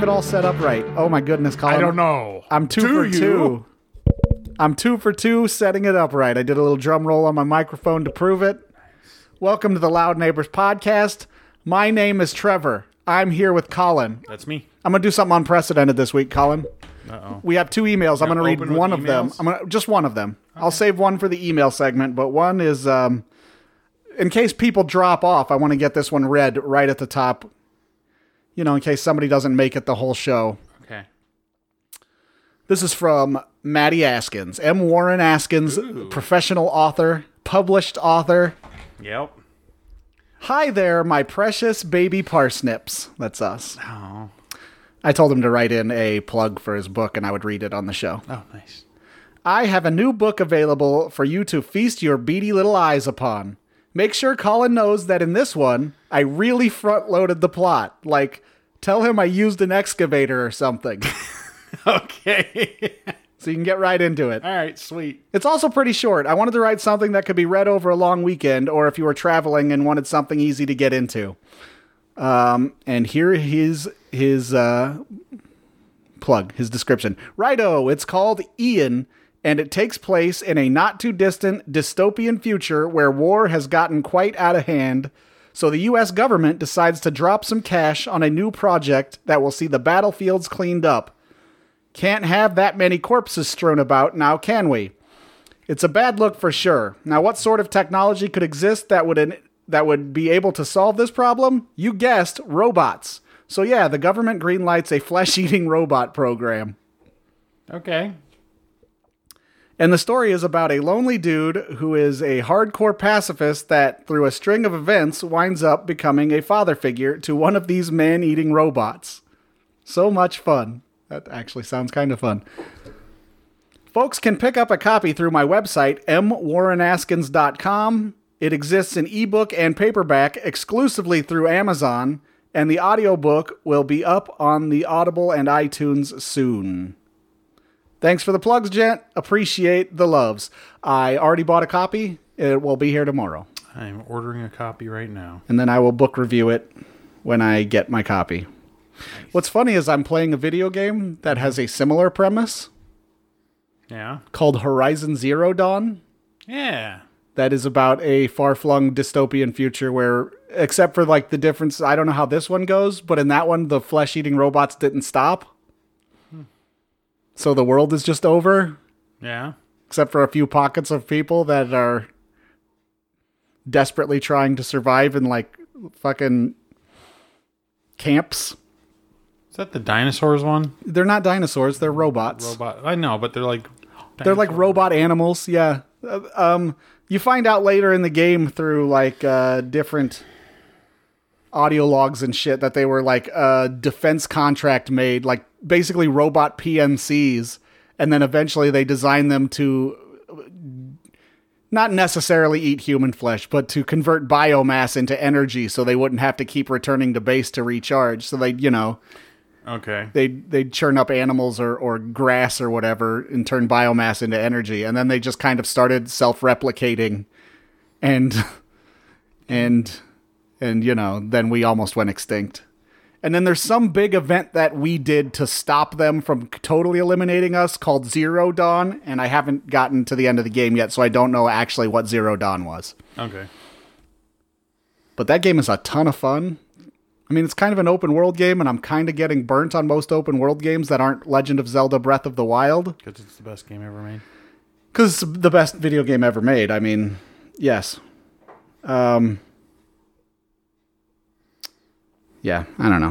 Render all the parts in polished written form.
have it all set up right? Oh my goodness, Colin. I don't know. I'm two for two. I'm 2 for 2 setting it up right. I did a little drum roll on my microphone to prove it. Welcome to the Loud Neighbors podcast. My name is Trevor. I'm here with Colin. That's me. I'm going to do something unprecedented this week, Colin. Uh-oh. We have 2 emails. I'm going to read one of them. Just one of them. Okay. I'll save one for the email segment, but one is, in case people drop off, I want to get this one read right at the top, you know, in case somebody doesn't make it the whole show. Okay. This is from Maddie Askins. M. Warren Askins, professional author, published author. Yep. Hi there, my precious baby parsnips. That's us. Oh. I told him to write in a plug for his book and I would read it on the show. Oh, nice. I have a new book available for you to feast your beady little eyes upon. Make sure Colin knows that in this one, I really front-loaded the plot. Like, tell him I used an excavator or something. Okay. So you can get right into it. All right, sweet. It's also pretty short. I wanted to write something that could be read over a long weekend, or if you were traveling and wanted something easy to get into. And here his plug, his description. Righto, it's called Ian, and it takes place in a not-too-distant dystopian future where war has gotten quite out of hand, so the U.S. government decides to drop some cash on a new project that will see the battlefields cleaned up. Can't have that many corpses strewn about now, can we? It's a bad look for sure. Now, what sort of technology could exist that would be able to solve this problem? You guessed, robots. So yeah, the government greenlights a flesh-eating robot program. Okay. And the story is about a lonely dude who is a hardcore pacifist that, through a string of events, winds up becoming a father figure to one of these man-eating robots. So much fun. That actually sounds kind of fun. Folks can pick up a copy through my website, mwarrenaskins.com. It exists in ebook and paperback exclusively through Amazon, and the audiobook will be up on the Audible and iTunes soon. Thanks for the plugs, gent. Appreciate the loves. I already bought a copy. It will be here tomorrow. I'm ordering a copy right now. And then I will book review it when I get my copy. Nice. What's funny is I'm playing a video game that has a similar premise. Yeah. Called Horizon Zero Dawn. Yeah. That is about a far-flung dystopian future where, except for like the difference, I don't know how this one goes, but in that one, the flesh-eating robots didn't stop. So the world is just over. Yeah. Except for a few pockets of people that are desperately trying to survive in like fucking camps. Is that the dinosaurs one? They're not dinosaurs. They're robots. I know, but they're like... They're like robot animals, yeah. You find out later in the game through like different audio logs and shit that they were like a defense contract made, like basically robot PMCs, and then eventually they designed them to not necessarily eat human flesh, but to convert biomass into energy so they wouldn't have to keep returning to base to recharge. So they, you know... Okay. They'd churn up animals or grass or whatever and turn biomass into energy. And then they just kind of started self-replicating and you know, then we almost went extinct. And then there's some big event that we did to stop them from totally eliminating us called Zero Dawn. And I haven't gotten to the end of the game yet, so I don't know actually what Zero Dawn was. Okay. But that game is a ton of fun. I mean, it's kind of an open world game, and I'm kind of getting burnt on most open world games that aren't Legend of Zelda Breath of the Wild. Because it's the best game ever made. Because it's the best video game ever made. I mean, yes. Yeah, I don't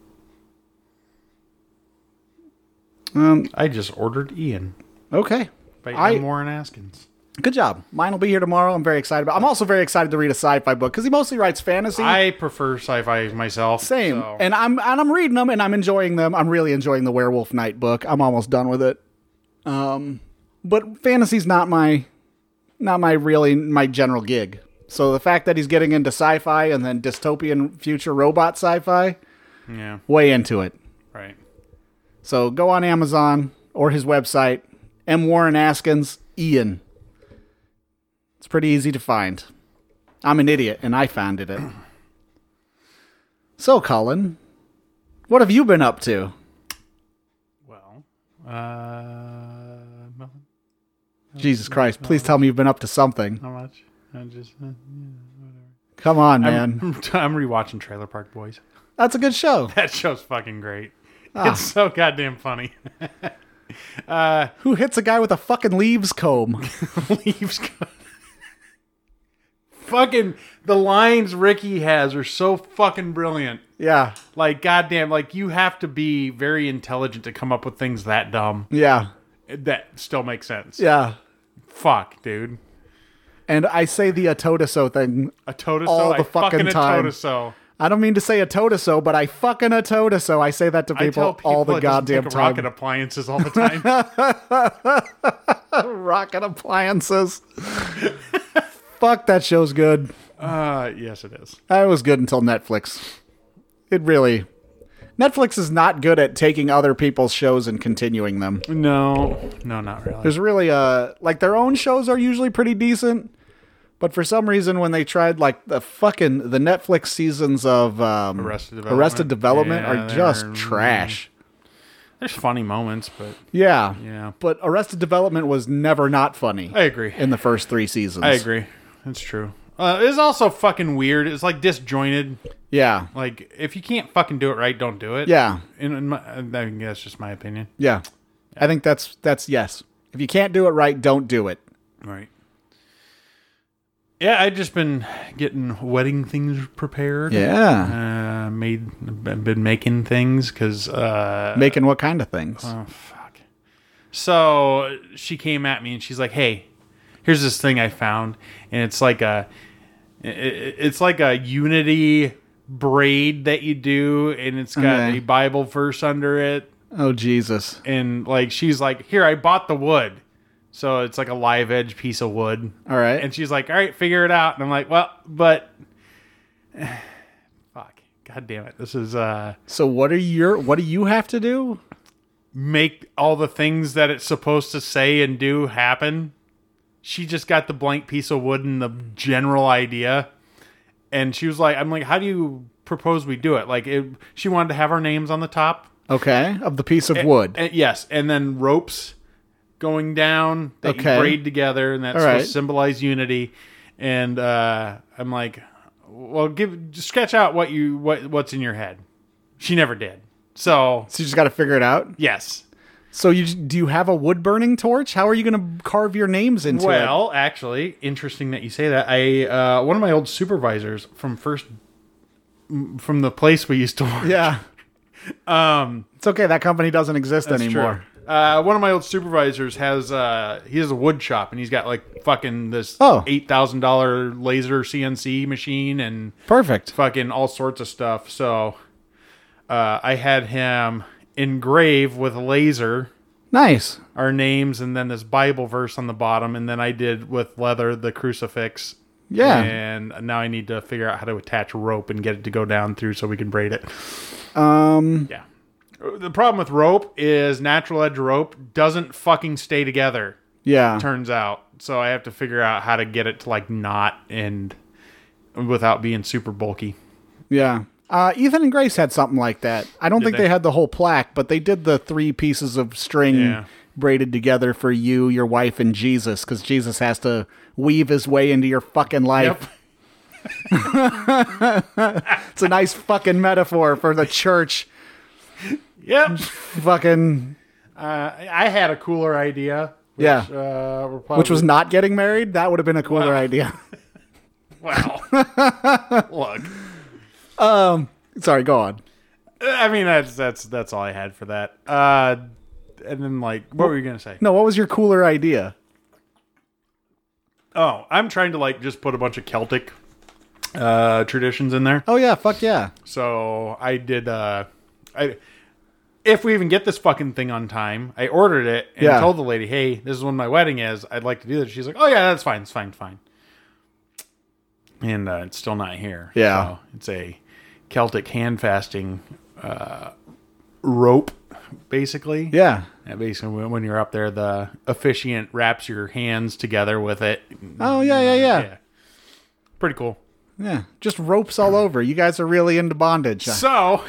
know. I just ordered Ian. Okay. By M. Warren Askins. Good job. Mine will be here tomorrow. I'm very excited I'm also very excited to read a sci-fi book because he mostly writes fantasy. I prefer sci-fi myself. Same. So. And I'm reading them and I'm enjoying them. I'm really enjoying the Werewolf Night book. I'm almost done with it. But fantasy's not my general gig. So the fact that he's getting into sci-fi and then dystopian future robot sci-fi, yeah, way into it. Right. So go on Amazon or his website, M. Warren Askins, Ian. It's pretty easy to find. I'm an idiot, and I founded it. So, Colin, what have you been up to? Nothing. Jesus Christ. Please tell me you've been up to something. Not much. I just, whatever. Come on, man. I'm rewatching Trailer Park Boys. That's a good show. That show's fucking great. Ah. It's so goddamn funny. Who hits a guy with a fucking leaves comb? Leaves. Fucking the lines Ricky has are so fucking brilliant. Yeah. Like, goddamn, like you have to be very intelligent to come up with things that dumb Yeah. that still make sense. Yeah. Fuck, dude. And I say the Atotaso thing. A Totoso? All the I fucking a time. Totoso. I don't mean to say Atotaso, but I fucking Atotaso. I say that to I tell people all the it doesn't goddamn take time. rocket appliances all the time. Rocket appliances. Fuck, that show's good. Yes, it is. It was good until Netflix. Netflix is not good at taking other people's shows and continuing them. No, not really. There's really like their own shows are usually pretty decent, but for some reason when they tried like the Netflix seasons of Arrested Development Yeah, are just they're- trash. There's funny moments, but Yeah. yeah. But Arrested Development was never not funny I agree. in the first 3 seasons. I agree. That's true. It's also fucking weird. It's like disjointed. Yeah. Like, if you can't fucking do it right, don't do it. Yeah. I think that's just my opinion. Yeah. I think that's yes. If you can't do it right, don't do it. Right. Yeah, I've just been getting wedding things prepared. Yeah. Been making things because... Making what kind of things? Oh, fuck. So she came at me and she's like, hey, here's this thing I found. And it's like a Unity braid that you do. And it's got Okay. a Bible verse under it. Oh, Jesus. And like, she's like, here, I bought the wood. So it's like a live edge piece of wood. All right. And she's like, all right, figure it out. And I'm like, well, but fuck. God damn it. This is So what do you have to do? make all the things that it's supposed to say and do happen. She just got the blank piece of wood and the general idea. And she was like, I'm like, how do you propose we do it? Like, she wanted to have our names on the top. Okay. Of the piece of wood. Yes. And then ropes going down that Okay. you braid together, and that's All supposed right. to symbolize unity. And I'm like, well, just sketch out what's in your head. She never did. So So you just got to figure it out. yes. So do you have a wood burning torch? How are you going to carve your names into it? Well, actually, interesting that you say that. I one of my old supervisors from the place we used to work. Yeah. It's okay. That company doesn't exist That's anymore. true. One of my old supervisors has a wood shop, and he's got like fucking this Oh. $8,000 laser CNC machine and Perfect. fucking all sorts of stuff. So I had him engrave with a laser Nice. our names and then this Bible verse on the bottom, and then I did with leather the crucifix. Yeah. And now I need to figure out how to attach a rope and get it to go down through so we can braid it. Yeah. The problem with rope is natural edge rope doesn't fucking stay together, Yeah. turns out. So I have to figure out how to get it to like knot and without being super bulky. Yeah. Ethan and Grace had something like that. I don't think they? they had the whole plaque, but they did the 3 pieces of string Yeah. braided together for you, your wife, and Jesus, because Jesus has to weave his way into your fucking life. It's a nice fucking metaphor for the church. Yep. Fucking, I had a cooler idea. Which, Yeah. we're probably, which was not getting married. That would have been a cooler Wow. idea. wow. Look, Sorry, go on. I mean that's all I had for that. And then like, what were you gonna say? No, what was your cooler idea? Oh, I'm trying to like just put a bunch of Celtic traditions in there. Oh yeah, fuck yeah. So I did. If we even get this fucking thing on time, I ordered it and Yeah. told the lady, "Hey, this is when my wedding is. I'd like to do this." She's like, "Oh yeah, that's fine. It's fine. It's fine." And it's still not here. Yeah. So it's a Celtic hand fasting rope, basically. Yeah. And basically, when you're up there, the officiant wraps your hands together with it. Oh yeah. Pretty cool. Yeah, just ropes all over. You guys are really into bondage. So,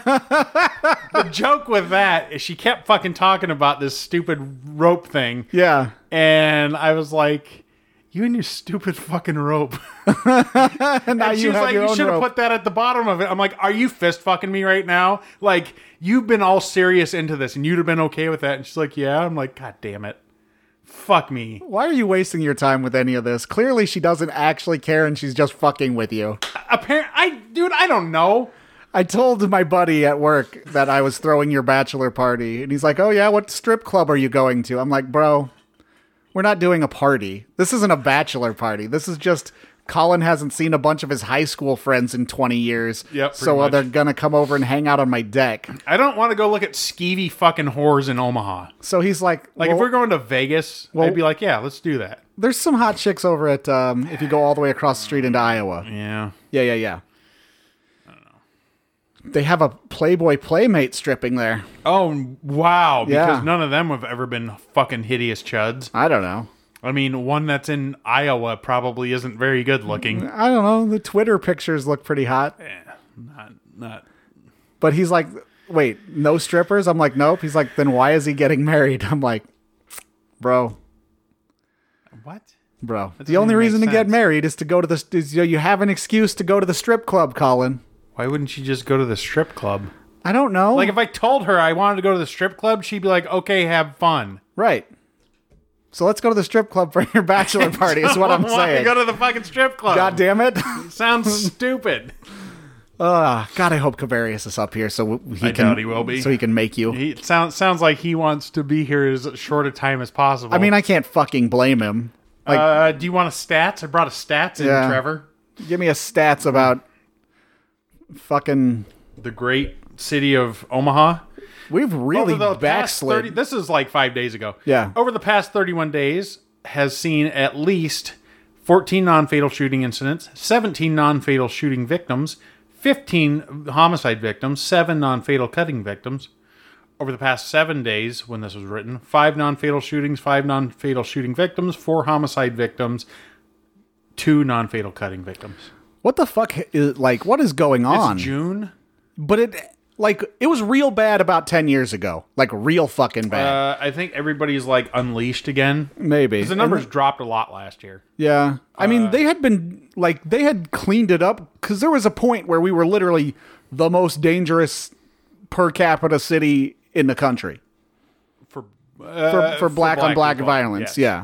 the joke with that is she kept fucking talking about this stupid rope thing. Yeah. And I was like, you and your stupid fucking rope. And now And she you was have like, your you own should have rope. put that at the bottom of it. I'm like, are you fist fucking me right now? Like, you've been all serious into this and you'd have been okay with that. And she's like, yeah. I'm like, God damn it. Fuck me. Why are you wasting your time with any of this? Clearly she doesn't actually care and she's just fucking with you. Dude, I don't know. I told my buddy at work that I was throwing your bachelor party, and he's like, oh yeah, what strip club are you going to? I'm like, bro, we're not doing a party. This isn't a bachelor party. This is just Colin hasn't seen a bunch of his high school friends in 20 years. Yep, so pretty they're much. going to come over and hang out on my deck. I don't want to go look at skeevy fucking whores in Omaha. So he's like, Like, well, if we're going to Vegas, I'd be like, yeah, let's do that. there's some hot chicks over at, if you go all the way across the street into Iowa. Yeah. Yeah. I don't know. They have a Playboy Playmate stripping there. Oh, wow. Because Yeah. none of them have ever been fucking hideous chuds. I don't know. I mean, one that's in Iowa probably isn't very good looking. I don't know. The Twitter pictures look pretty hot. Not. But he's like, wait, no strippers? I'm like, nope. He's like, then why is he getting married? I'm like, bro. What? The doesn't only even make reason to get sense. married is to go to the, you have an excuse to go to the strip club, Colin. Why wouldn't you just go to the strip club? I don't know. Like, if I told her I wanted to go to the strip club, she'd be like, okay, have fun. Right. So let's go to the strip club for your bachelor party is what I'm I want to saying. go to the fucking strip club. God damn it. Sounds stupid. God, I hope Kavarius is up here so he can doubt he will be. so he can make you. It sounds like he wants to be here as short a time as possible. I mean, I can't fucking blame him. do you want a stats? I brought a stats in, Yeah. Trevor. Give me a stats about fucking. The great city of Omaha. We've really Over the past backslid. this is like 5 days ago. Yeah. Over the past 31 days has seen at least 14 non-fatal shooting incidents, 17 non-fatal shooting victims, 15 homicide victims, 7 non-fatal cutting victims. Over the past 7 days, when this was written, 5 non-fatal shootings, 5 non-fatal shooting victims, 4 homicide victims, 2 non-fatal cutting victims. What the fuck is like? What is going on? It's June. But it was real bad about 10 years ago. Like real fucking bad. I think everybody's like unleashed again. Maybe. Because the numbers dropped a lot last year. Yeah. I mean, they had cleaned it up because there was a point where we were literally the most dangerous per capita city in the country For black on black people. violence. Yes. Yeah.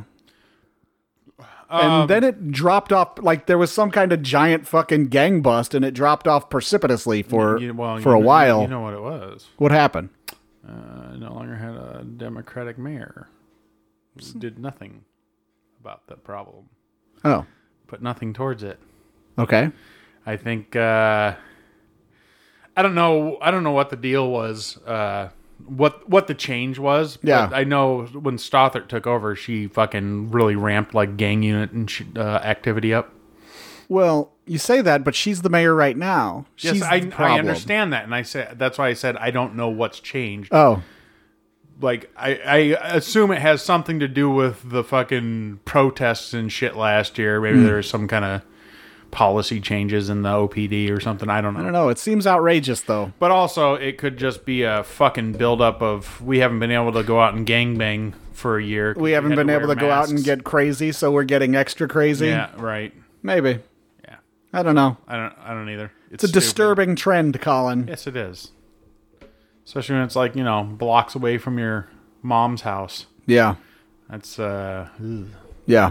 And then it dropped off, like there was some kind of giant fucking gang bust, and it dropped off precipitously for a while. You know what it was. What happened? No longer had a Democratic mayor. Did nothing about that problem. Oh, Put nothing towards it. okay. I think I don't know what the deal was. What the change was. Yeah. But I know when Stothert took over, she fucking really ramped like gang unit and activity up. Well, you say that, but she's the mayor right now. Yes, She's I the problem. understand that, and I said that's why I said I don't know what's changed. Oh, Like I assume it has something to do with the fucking protests and shit last year. Maybe there's some kind of policy changes in the OPD or something. I don't know. I don't know. It seems outrageous, though. But also, it could just be a fucking buildup of we haven't been able to go out and gangbang for a year. We haven't had been wear able to go out and masks. get crazy, so we're getting extra crazy. Yeah, right. Maybe. Yeah, I don't know. I don't either. It's a disturbing trend, Colin. Yes, it is. Especially when it's like blocks away from your mom's house. Yeah. That's Yeah.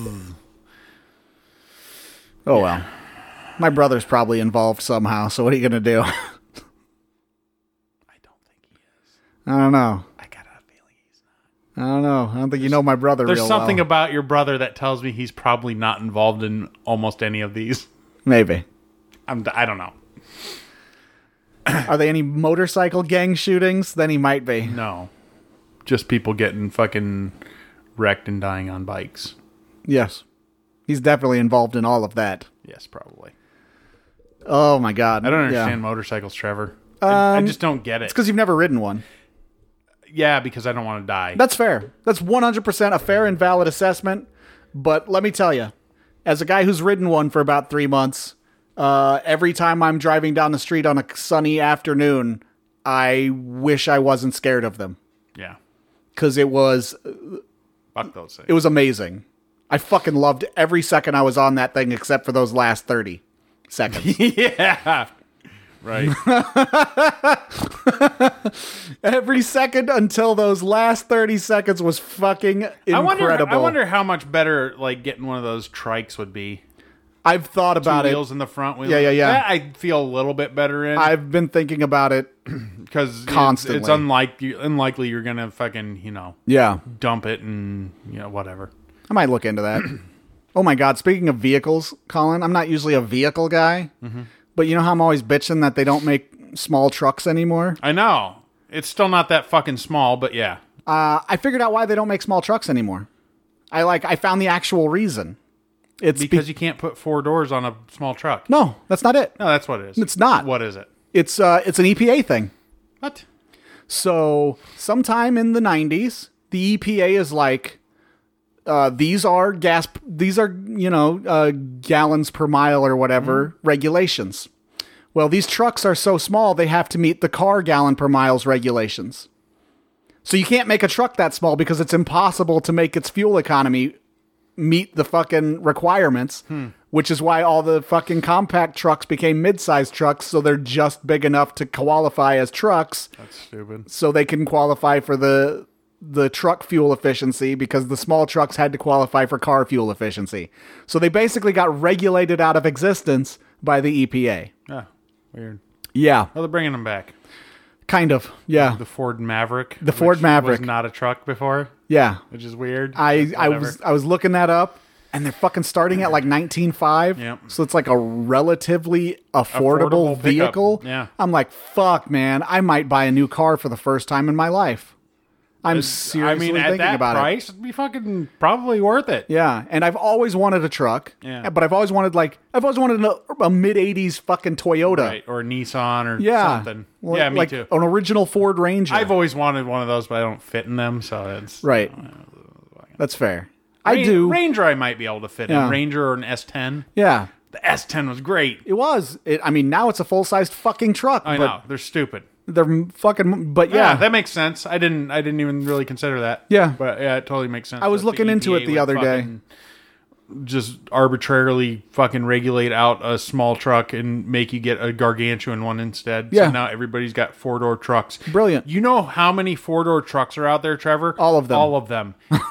Oh, well. My brother's probably involved somehow, so what are you going to do? I don't think he is. I don't know. I got a feeling he's I don't know. I don't think you know my brother There's real something well. about your brother that tells me he's probably not involved in almost any of these. Maybe. I don't know. Are there any motorcycle gang shootings? Then he might be. No. Just people getting fucking wrecked and dying on bikes. Yes. He's definitely involved in all of that. Yes, probably. Oh, my God. I don't understand Yeah. motorcycles, Trevor. I just don't get it. It's because you've never ridden one. Yeah, because I don't want to die. That's fair. That's 100% a fair and valid assessment. But let me tell you, As a guy who's ridden one for about 3 months, every time I'm driving down the street on a sunny afternoon, I wish I wasn't scared of them. Yeah. Because it was Fuck those things. It was amazing. I fucking loved every second I was on that thing except for those last 30 seconds. Yeah. Right. Every second until those last 30 seconds was fucking incredible. I wonder how much better like getting one of those trikes would be. I've thought about Two it. wheels in the front wheel. Yeah. That I feel a little bit better in. I've been thinking about it because constantly. It's unlikely you're gonna fucking dump it and whatever. I might look into that. Oh my God! Speaking of vehicles, Colin, I'm not usually a vehicle guy, but you know how I'm always bitching that they don't make small trucks anymore. I know it's still not that fucking small, but yeah. I figured out why they don't make small trucks anymore. I found the actual reason. It's because you can't put 4 doors on a small truck. No, that's not it. No, that's what it is. It's not. What is it? It's an EPA thing. What? So sometime in the 90s, the EPA is like, these are gallons per mile or whatever regulations. Well, these trucks are so small, they have to meet the car gallon per miles regulations. So you can't make a truck that small because it's impossible to make its fuel economy meet the fucking requirements, which is why all the fucking compact trucks became mid-sized trucks, so they're just big enough to qualify as trucks. That's stupid. So they can qualify for the truck fuel efficiency because the small trucks had to qualify for car fuel efficiency. So they basically got regulated out of existence by the EPA. Yeah, weird. Yeah. Well, they're bringing them back. Kind of. Yeah. The Ford Maverick. The Ford Maverick. Was not a truck before. Yeah. Which is weird. I was looking that up, and they're fucking starting at like 19.5. Yep. So it's like a relatively affordable vehicle. Yeah. I'm like, fuck, man. I might buy a new car for the first time in my life. I'm seriously thinking at that about price, it'd be fucking probably worth it. Yeah, and I've always wanted a truck. Yeah. But I've always wanted a mid '80s fucking Toyota, Right, or a Nissan or Yeah, something. Well, Yeah, me like too. an original Ford Ranger. I've always wanted one of those, but I don't fit in them, so it's right. That's fair. I do. Ranger, I might be able to fit Yeah. in. Ranger or an S10. Yeah, The S10 was great. it was. I mean, now it's a full sized fucking truck. I but know they're stupid. They're fucking. But Yeah, yeah, that makes sense. I didn't even really consider that. Yeah. But yeah, it totally makes sense. I was that the looking into EPA it the would other day. fucking Just arbitrarily fucking regulate out a small truck and make you get a gargantuan one instead. Yeah. So now everybody's got 4-door trucks. Brilliant. You know how many 4-door trucks are out there, Trevor? All of them. All of them.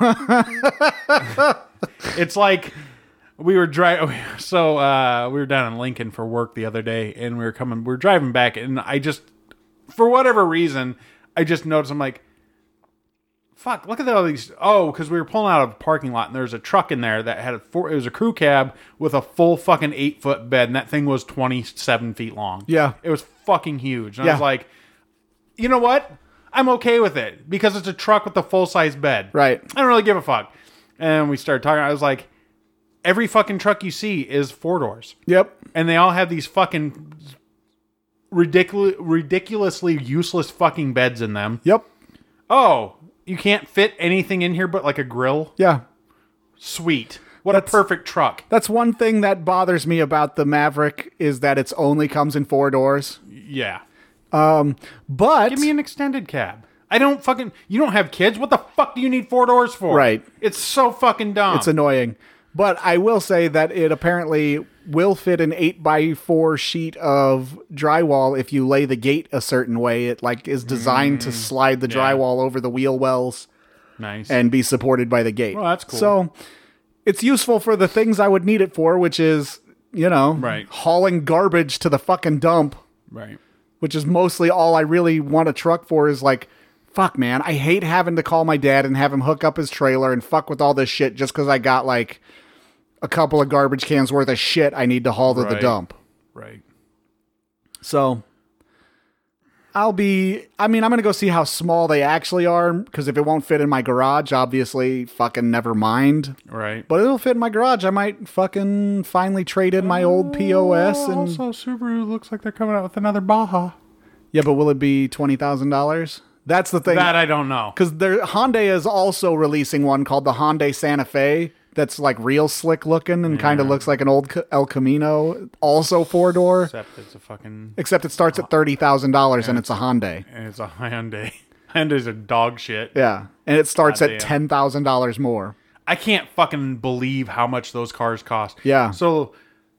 It's like we were driving. So we were down in Lincoln for work the other day, and we were driving back, and I just, for whatever reason, I just noticed. I'm like, fuck, look at all these. Oh, because we were pulling out of a parking lot, and there was a truck in there that had it was a crew cab with a full fucking 8-foot bed, and that thing was 27 feet long. Yeah. It was fucking huge. And Yeah. I was like, you know what? I'm okay with it because it's a truck with a full-size bed. Right. I don't really give a fuck. And we started talking. I was like, every fucking truck you see is 4 doors. Yep. And they all have these fucking ridiculously useless fucking beds in them. Yep. Oh, you can't fit anything in here but like a grill? Yeah. Sweet. What a perfect truck. That's one thing that bothers me about the Maverick is that it's only comes in 4 doors. Yeah. But Give me an extended cab. You don't have kids? What the fuck do you need 4 doors for? Right. It's so fucking dumb. it's annoying. But I will say that it apparently will fit an 8x4 sheet of drywall if you lay the gate a certain way. It like is designed to slide the drywall over the wheel wells Nice. and be supported by the gate. Well, that's cool. So it's useful for the things I would need it for, which is, Right. hauling garbage to the fucking dump, Right. which is mostly all I really want a truck for is like, fuck, man, I hate having to call my dad and have him hook up his trailer and fuck with all this shit just because I got like a couple of garbage cans worth of shit I need to haul to the Right. dump. Right. So I'm going to go see how small they actually are because if it won't fit in my garage, obviously fucking never mind. Right. But it'll fit in my garage. I might fucking finally trade in my old POS and Also, Subaru looks like they're coming out with another Baja. yeah, but will it be $20,000? That's the thing. That I don't know. Because Hyundai is also releasing one called the Hyundai Santa Fe that's like real slick looking and kind of looks like an old El Camino, also 4-door. Except it's a fucking... Except it starts at $30,000 and it's a Hyundai. And it's a Hyundai. Hyundai's a dog shit. Yeah, and it starts at Goddamn. $10,000 more. I can't fucking believe how much those cars cost. Yeah. So,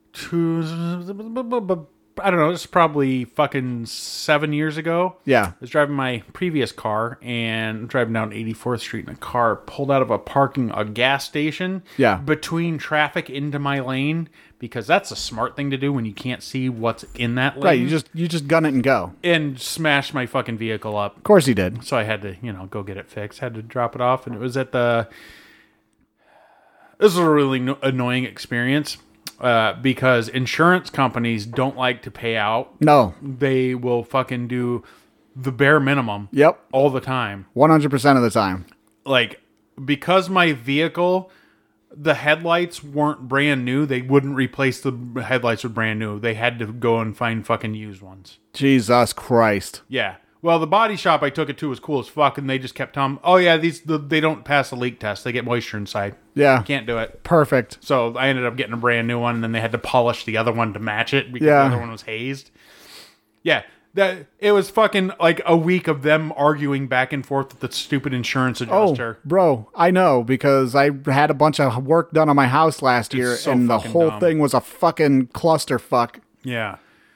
I don't know, it's probably fucking 7 years ago. Yeah. I was driving my previous car and driving down 84th Street and a car pulled out of a gas station. Yeah. Between traffic into my lane, because that's a smart thing to do when you can't see what's in that lane. Right, you just gun it and go. And smashed my fucking vehicle up. Of course he did. So I had to, go get it fixed. Had to drop it off, and it was at the... This is a really annoying experience because insurance companies don't like to pay out. No. They will fucking do the bare minimum. Yep. All the time. 100% of the time. Like, because my vehicle, the headlights weren't brand new, they wouldn't replace the headlights with brand new. They had to go and find fucking used ones. Jesus Christ. Yeah. Well, the body shop I took it to was cool as fuck, and they just kept telling me, oh yeah, they don't pass the leak test. They get moisture inside. Yeah. Can't do it. Perfect. So I ended up getting a brand new one, and then they had to polish the other one to match it because Yeah. the other one was hazed. Yeah. It was fucking like a week of them arguing back and forth with the stupid insurance adjuster. Oh, bro, I know because I had a bunch of work done on my house last year, so and the fucking whole dumb. thing was a fucking clusterfuck. Yeah.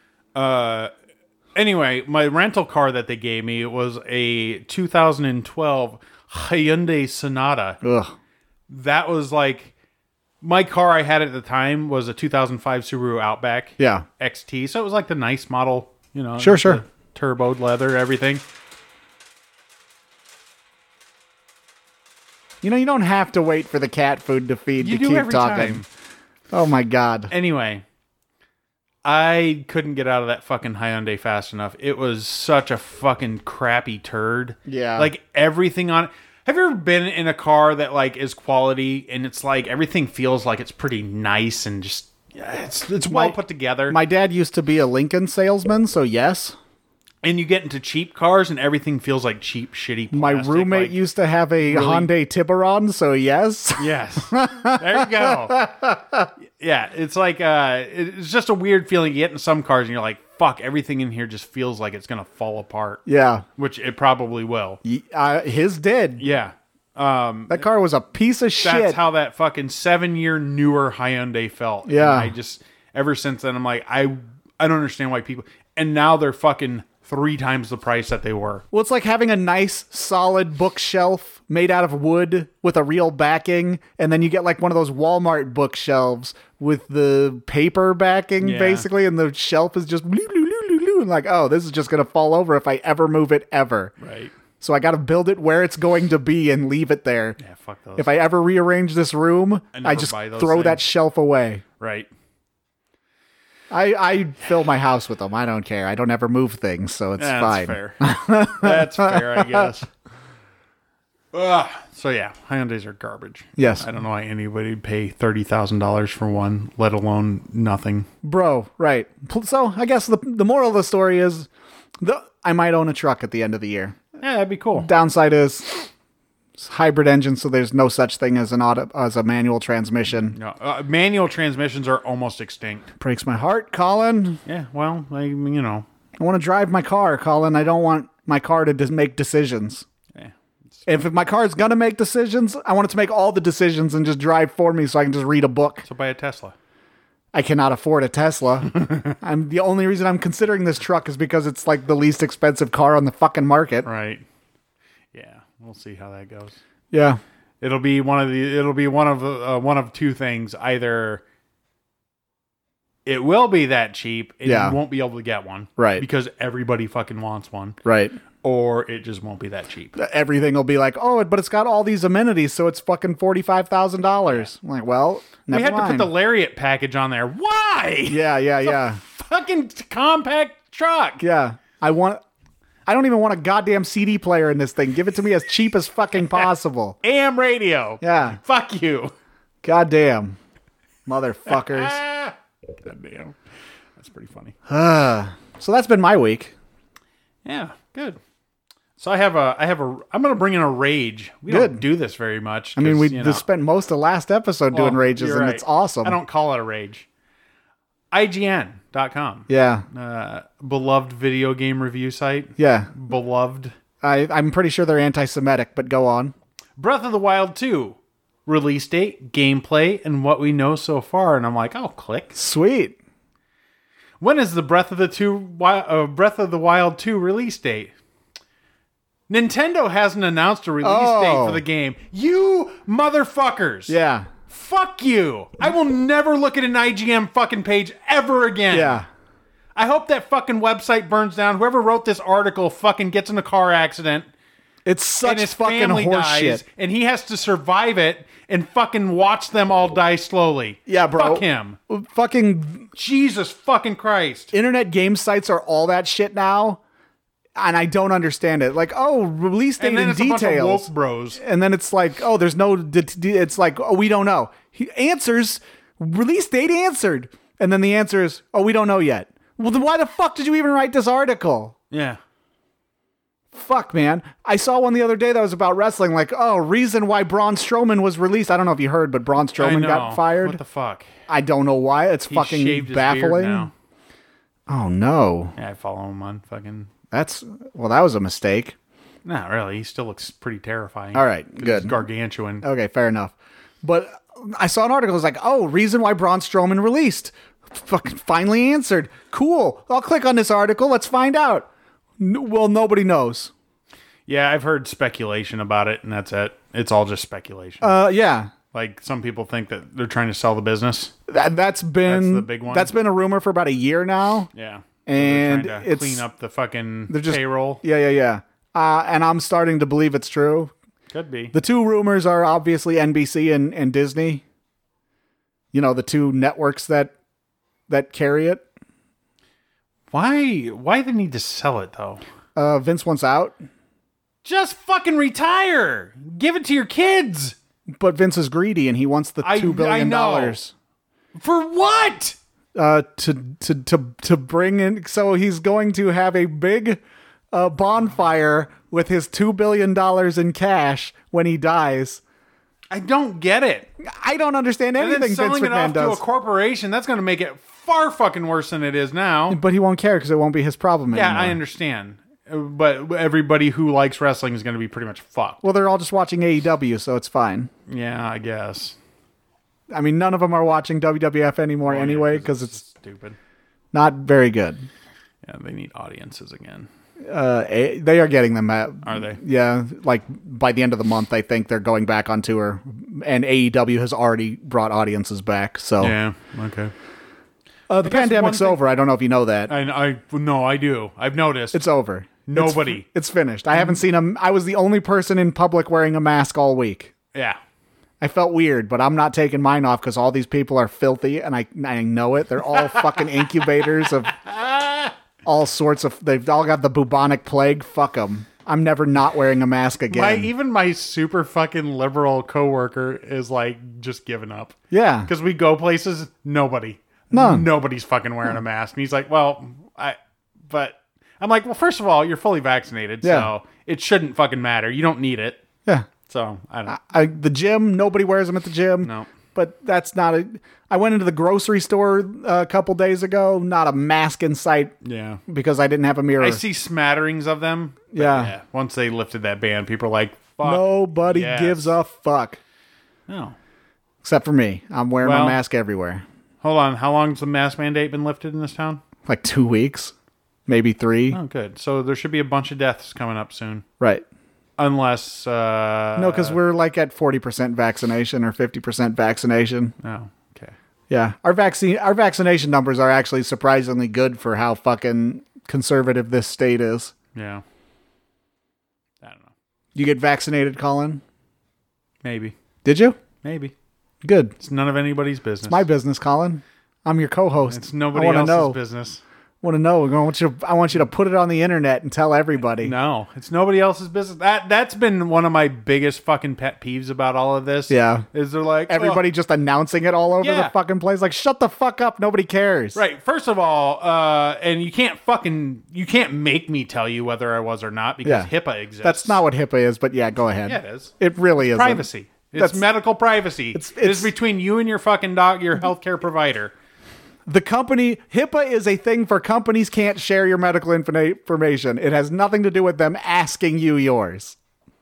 Anyway, my rental car that they gave me was a 2012 Hyundai Sonata. Ugh. That was like... My car I had at the time was a 2005 Subaru Outback Yeah. XT. So it was like the nice model, Sure. the turboed leather, everything. You don't have to wait for the cat food to feed You to do keep every talking. time. Oh my God. Anyway, I couldn't get out of that fucking Hyundai fast enough. It was such a fucking crappy turd. Yeah. Like everything on it. Have you ever been in a car that like is quality and it's like everything feels like it's pretty nice and just it's well put together. My dad used to be a Lincoln salesman, so yes. And you get into cheap cars and everything feels like cheap, shitty plastic. My roommate like, used to have a Hyundai Tiburon, so yes. Yes. There you go. Yeah, it's like it's just a weird feeling. You get in some cars and you're like, fuck, everything in here just feels like it's going to fall apart. Yeah. Which it probably will. His did. Yeah. That car was a piece of shit. That's how that fucking 7-year newer Hyundai felt. Yeah. And I just, ever since then, I'm like, I don't understand why people, and now they're fucking 3 times the price that they were. Well, it's like having a nice, solid bookshelf made out of wood with a real backing, and then you get like one of those Walmart bookshelves with the paper backing, Yeah. basically, and the shelf is just and like, oh, this is just going to fall over if I ever move it ever. Right. So I got to build it where it's going to be and leave it there. Yeah, fuck those. If I ever rearrange this room, I never just buy those throw that things. shelf away. Right. I fill my house with them. I don't care. I don't ever move things, so it's fine. Fair. That's fair, I guess. Ugh. So yeah, Hyundais are garbage. Yes. I don't know why anybody would pay $30,000 for one, let alone nothing. Bro, right. So I guess the moral of the story is I might own a truck at the end of the year. Yeah, that'd be cool. Downside is it's hybrid engine, so there's no such thing as as a manual transmission. No, manual transmissions are almost extinct. Breaks my heart, Colin. Yeah, well, I want to drive my car, Colin. I don't want my car to make decisions. yeah. If my car's gonna make decisions, I want it to make all the decisions and just drive for me so I can just read a book. So buy a Tesla. I cannot afford a Tesla. The only reason I'm considering this truck is because it's like the least expensive car on the fucking market. Right. Yeah, we'll see how that goes. Yeah. It'll be one of two things. Either it will be that cheap and Yeah. you won't be able to get one. Right. Because everybody fucking wants one. Right. Or it just won't be that cheap. Everything will be like, oh, but it's got all these amenities, so it's fucking $45,000. I'm like, well, never We had mind. to put the Lariat package on there. Why? Yeah. Fucking compact truck. Yeah. I don't even want a goddamn CD player in this thing. Give it to me as cheap as fucking possible. AM radio. Yeah. Fuck you. Goddamn. Motherfuckers. Goddamn. That's pretty funny. So that's been my week. Yeah, good. So I'm going to bring in a rage. We Good. don't do this very much. I mean, 'cause, we you know, just spent most of last episode doing rages, you're and right. it's awesome. I don't call it a rage. IGN.com. Yeah. Beloved video game review site. Yeah. Beloved. I'm pretty sure they're anti-Semitic, but go on. Breath of the Wild 2. Release date, gameplay, and what we know so far. And I'm like, oh, click. Sweet. When is the Breath of the Wild 2 release date? Nintendo hasn't announced a release date for the game. You motherfuckers. Yeah. Fuck you. I will never look at an IGN fucking page ever again. Yeah. I hope that fucking website burns down. Whoever wrote this article fucking gets in a car accident It's such and his fucking family horse dies shit. and he has to survive it and fucking watch them all die slowly. Yeah, bro. Fuck him. Fucking Jesus fucking Christ. internet game sites are all that shit now, and I don't understand it. Like, oh, release date And then and it's a bunch of details. woke bros. And then it's like, oh, there's no. It's like, oh, we don't know. Answers, release date answered, and then the answer is, oh, we don't know yet. Well, then why the fuck did you even write this article? Yeah. Fuck, man. I saw one the other day that was about wrestling. Like, oh, reason why Braun Strowman was released. I don't know if you heard, but Braun I Strowman know. got fired. What the fuck? I don't know why. It's He shaved fucking his baffling. beard now. Oh no, Yeah, I follow him on fucking... that was a mistake. Not really. He still looks pretty terrifying. All right, 'Cause good. He's gargantuan. Okay, fair enough. But I saw an article. It was like, oh, reason why Braun Strowman released. Fucking finally answered. Cool. I'll click on this article. Let's find out. Well, nobody knows. Yeah, I've heard speculation about it, and that's it. It's all just speculation. Yeah. Like, some people think that they're trying to sell the business. That's been the big one. That's been a rumor for about a year now. Yeah. And they're trying to clean up the fucking just- payroll. Yeah. And I'm starting to believe it's true. Could be. The two rumors are obviously NBC and Disney. You know, the two networks that carry it. Why they need to sell it, though? Vince wants out, Just fucking retire. Give it to your kids. but Vince is greedy and he wants the $2 billion. I know. For what? To bring in, so he's going to have a big bonfire with his $2 billion in cash when he dies. I don't get it. I don't understand And anything then Vince selling it McMahon off to a does. corporation, that's going to make it far fucking worse than it is now. But he won't care because it won't be his problem Yeah, anymore. I understand. But everybody who likes wrestling is going to be pretty much fucked. Well, they're all just watching AEW, so it's fine. Yeah, I guess. I mean, none of them are watching WWF anymore anyway because it's stupid. not very good. Yeah, they need audiences again. They are getting them at. Are they? Yeah, like by the end of the month, I think they're going back on tour, and AEW has already brought audiences back. So Yeah, okay. the guess pandemic's one thing- over. I don't know if you know that. I do. I've noticed. It's over. Nobody. It's finished. I haven't seen them. I was the only person in public wearing a mask all week. Yeah. I felt weird, but I'm not taking mine off because all these people are filthy, and I know it. They're all fucking incubators of all sorts of. They've all got the bubonic plague. Fuck them. I'm never not wearing a mask again. Even my super fucking liberal coworker is like just giving up. Yeah. Because we go places, None. nobody's fucking wearing a mask. And he's like, but I'm like, well, first of all, you're fully vaccinated, Yeah. so it shouldn't fucking matter. You don't need it. Yeah. So I don't The gym, nobody wears them at the gym. know. But that's not a. I went into the grocery store a couple days ago. Not a mask in sight Yeah. because I didn't have a mirror. I see smatterings of them. but Yeah. Once they lifted that ban, people are like, fuck. Nobody yes. gives a fuck No. except for me. I'm wearing Well- my mask everywhere. Hold on. How long's the mask mandate been lifted in this town? Like 2 weeks, maybe 3. Oh, good. So there should be a bunch of deaths coming up soon. Right. Unless, No, because we're like at 40% vaccination or 50% vaccination. Oh, okay. Yeah, our vaccination numbers are actually surprisingly good for how fucking conservative this state is. Yeah. I don't know. You get vaccinated, Colin? Maybe. Did you? Maybe. Good. It's none of anybody's business. My business, Colin. I'm your co-host. It's nobody I wanna else's know. business. Want to know? I want you to put it on the internet and tell everybody. No, it's nobody else's business. That's been one of my biggest fucking pet peeves about all of this. Yeah. Is they're like, Everybody just announcing it all over Yeah. the fucking place. Like, shut the fuck up. Nobody cares. Right. First of all, and you can't make me tell you whether I was or not because Yeah. HIPAA exists. That's not what HIPAA is, but yeah, go ahead. Yeah, it is. It really is. Privacy. It's medical privacy. It's between you and your fucking your healthcare provider. The company, HIPAA is a thing for companies can't share your medical information. It has nothing to do with them asking you yours.